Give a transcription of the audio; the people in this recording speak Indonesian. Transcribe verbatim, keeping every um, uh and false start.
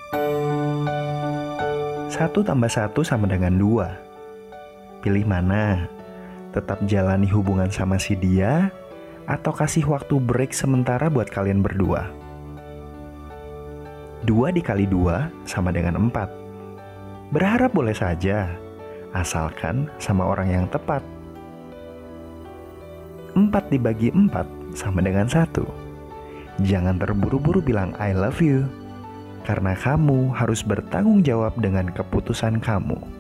Satu tambah satu sama dengan dua. Pilih mana? Tetap jalani hubungan sama si dia, atau kasih waktu break sementara buat kalian berdua? Dua dikali dua sama dengan empat. Berharap boleh saja, asalkan sama orang yang tepat. Empat dibagi empat sama dengan satu. Jangan terburu-buru bilang I love you, karena kamu harus bertanggung jawab dengan keputusan kamu.